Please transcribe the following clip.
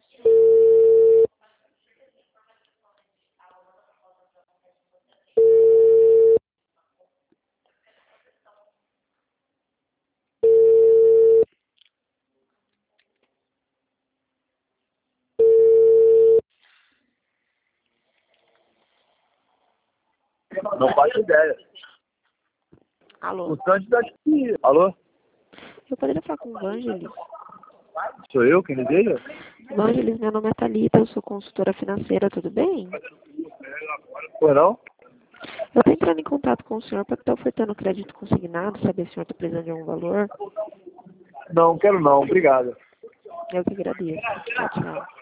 Não faço ideia. Alô? O Santos tá aqui. Alô? Eu poderia falar com o Vangelis? Sou eu quem deseja? Vangelis, meu nome é Thalita, eu sou consultora financeira, tudo bem? Pois não? Eu estou entrando em contato com o senhor para estar ofertando crédito consignado, saber se o senhor está precisando de algum valor. Não, quero não. Obrigado. Eu que agradeço. Tchau, tchau.